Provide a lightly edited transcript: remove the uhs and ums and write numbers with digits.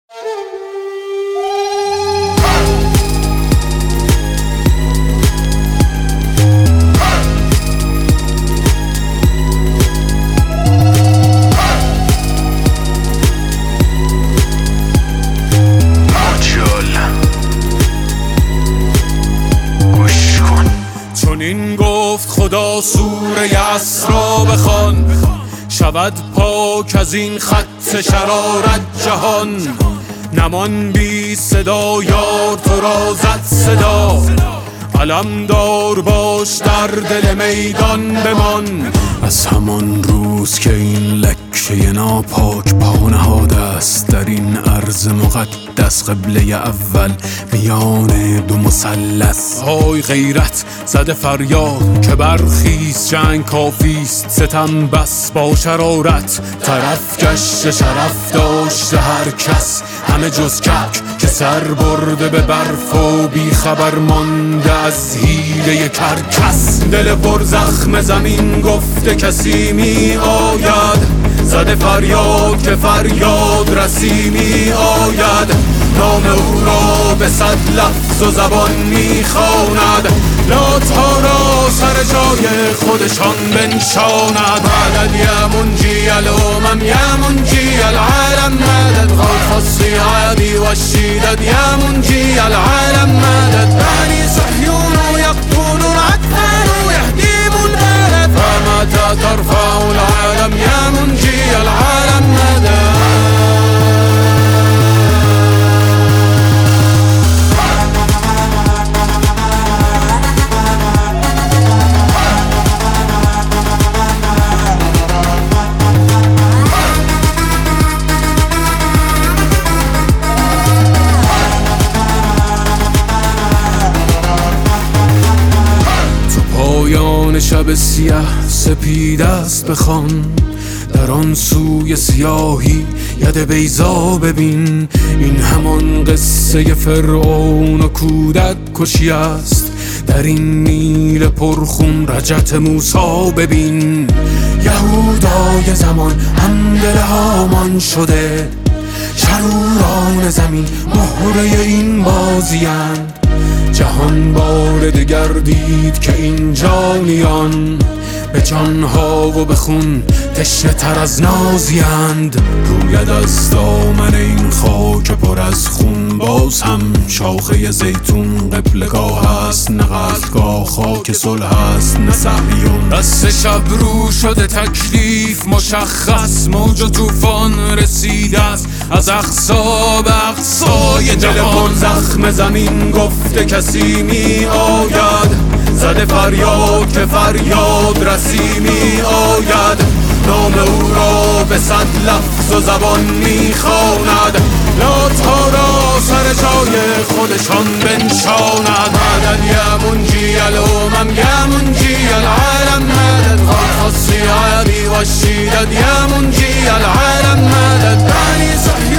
این گفت خدا سوره اسرا بخوان، شود پاک از این خط شرارت جهان. نمان بی صدا یار تو را زد صدا، علمدار باش در دل میدان بمان. از همان روز که این لکه ناپاک پا نهاده است در این ارض مقدس، قبله اول میان دو مثلث. های غیرت زده فریاد که برخیز، جنگ کافیست ستم بس با شرارت. طرف گشت شرف داشته هر کس، همه جز کک که سر برده به برف و بی خبر مانده از حیله کرکس. دل پر زخم زمین گفته کسی می آید، زده فریاد که فریاد رسی می آید. نام او را به 100 لفظ و زبان می خواند، لات‌ها را سر جای خودشان بنشاند. مدد یا منجی الامم یا منجی العالم، مدد غوث الصیادی و الشیدد یا منجی العالم، مدد بنی صهیون یقتلون اطفال یهدیم البلد، فمتى ترفع العالم یا منجی العالم مدد. پایان شب سیاه سپید است بخوان، در آن سوی سیاهی ید بیضا ببین. این همان قصه فرعون و کودک کشی است، در این نیل پرخون رجت موسی ببین. یهودای زمان هم دل هامان شده، شروران زمین مهره این بازی‌اند. جهان بار دگر دید که این جانیان به جانها و به خون تشنه تر از نازیند. روید از دامن این خاک پر از خون، باز هم شاخه زیتون قبلگاه است، نه قتلگاه خاک صلح است نه صهیون. دست شب رو شده تکلیف مشخص، موج و طوفان رسیده است از اقصا به اقصای جهان. دل زخم زمین گفته کسی می آید، زده فریاد که فریاد رسی می آید. نام او را به 100 لفظ و زبان می خواند، لات‌ها را سر جای خودشان بنشاند. مدد یا منجی الامم یا منجی العالم، مدد غوث الصیادی و الشیدد یا منجی العالم، مدد بنی صهیون